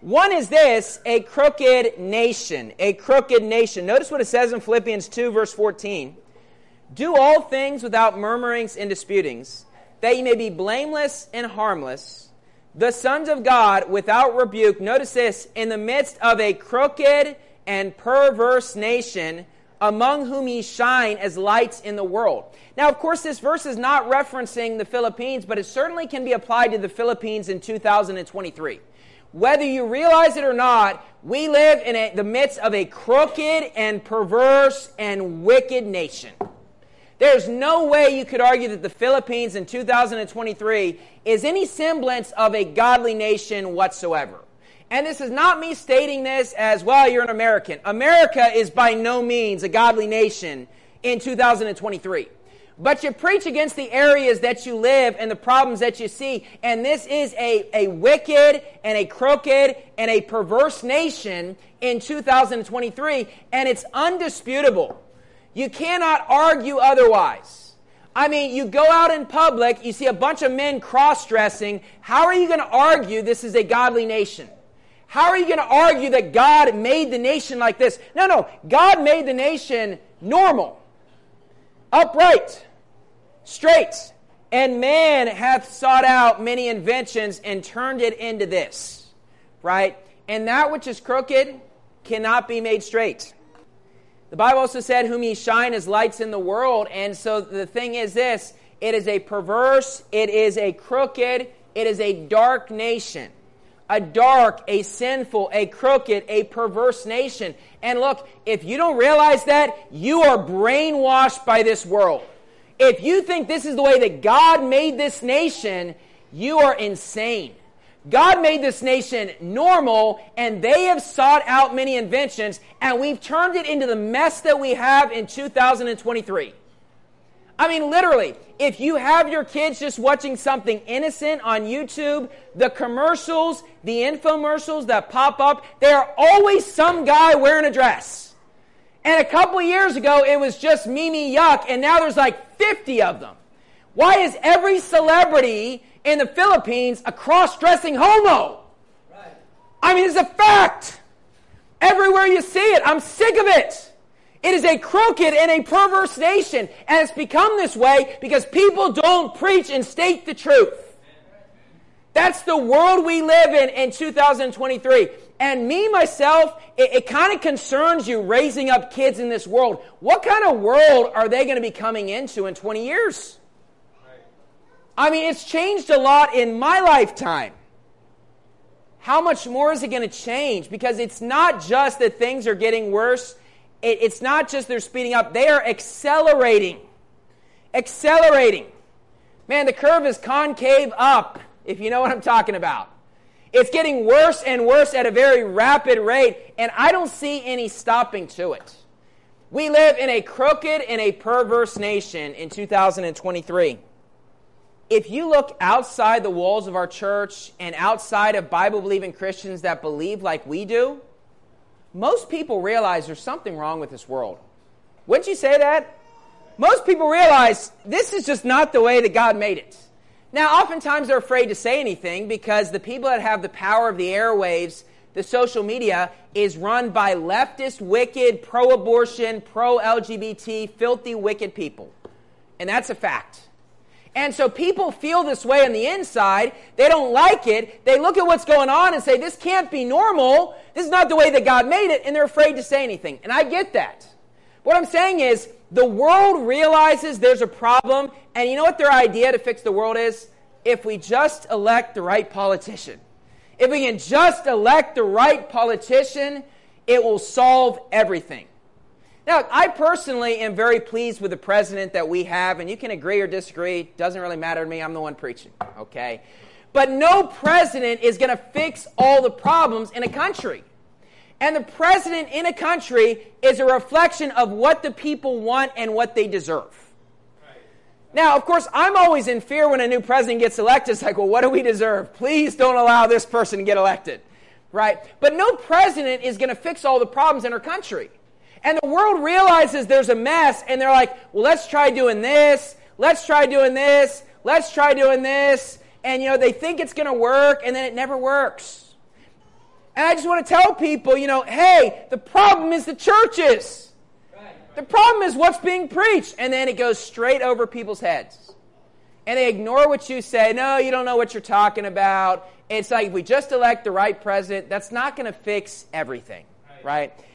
One is this, a crooked nation, a crooked nation. Notice what it says in Philippians 2, verse 14. Do all things without murmurings and disputings, that ye may be blameless and harmless, the sons of God without rebuke. Notice this, in the midst of a crooked and perverse nation, among whom ye shine as lights in the world. Now, of course, this verse is not referencing the Philippines, but it certainly can be applied to the Philippines in 2023. Whether you realize it or not, we live in the midst of a crooked and perverse and wicked nation. There's no way you could argue that the Philippines in 2023 is any semblance of a godly nation whatsoever. And this is not me stating this as, well, you're an American. America is by no means a godly nation in 2023. But you preach against the areas that you live and the problems that you see. And this is a wicked and a crooked and a perverse nation in 2023. And it's undisputable. You cannot argue otherwise. I mean, you go out in public, you see a bunch of men cross-dressing. How are you going to argue this is a godly nation? How are you going to argue that God made the nation like this? No. God made the nation normal, upright, straight. And man hath sought out many inventions and turned it into this. Right? And that which is crooked cannot be made straight. The Bible also said, whom ye shine as lights in the world. And so the thing is this, it is a perverse, it is a crooked, it is a dark nation. A dark, a sinful, a crooked, a perverse nation. And look, if you don't realize that, you are brainwashed by this world. If you think this is the way that God made this nation, you are insane. God made this nation normal, and they have sought out many inventions, and we've turned it into the mess that we have in 2023. I mean, literally, if you have your kids just watching something innocent on YouTube, the commercials, the infomercials that pop up, there are always some guy wearing a dress. And a couple years ago, it was just Mimi Yuck, and now there's like 50 of them. Why is every celebrity in the Philippines a cross-dressing homo? Right. I mean, it's a fact. Everywhere you see it, I'm sick of it. It is a crooked and a perverse nation, and it's become this way because people don't preach and state the truth. That's the world we live in 2023. And me, myself, it kind of concerns you raising up kids in this world. What kind of world are they going to be coming into in 20 years? I mean, it's changed a lot in my lifetime. How much more is it going to change? Because it's not just that things are getting worse. It's not just they're speeding up. They are accelerating. Accelerating. Man, the curve is concave up, if you know what I'm talking about. It's getting worse and worse at a very rapid rate, and I don't see any stopping to it. We live in a crooked and a perverse nation in 2023. If you look outside the walls of our church and outside of Bible-believing Christians that believe like we do, most people realize there's something wrong with this world. Wouldn't you say that? Most people realize this is just not the way that God made it. Now, oftentimes they're afraid to say anything because the people that have the power of the airwaves, the social media, is run by leftist, wicked, pro-abortion, pro-LGBT, filthy, wicked people. And that's a fact. And so people feel this way on the inside. They don't like it. They look at what's going on and say, this can't be normal. This is not the way that God made it. And they're afraid to say anything. And I get that. What I'm saying is, the world realizes there's a problem. And you know what their idea to fix the world is? If we just elect the right politician. If we can just elect the right politician, it will solve everything. Now, I personally am very pleased with the president that we have, and you can agree or disagree. It doesn't really matter to me. I'm the one preaching, okay? But no president is going to fix all the problems in a country. And the president in a country is a reflection of what the people want and what they deserve. Now, of course, I'm always in fear when a new president gets elected. It's like, well, what do we deserve? Please don't allow this person to get elected, right? But no president is going to fix all the problems in our country. And the world realizes there's a mess, and they're like, well, let's try doing this, let's try doing this, let's try doing this. And, they think it's going to work, and then it never works. And I just want to tell people, hey, the problem is the churches. The problem is what's being preached. And then it goes straight over people's heads. And they ignore what you say. No, you don't know what you're talking about. It's like if we just elect the right president, that's not going to fix everything, right?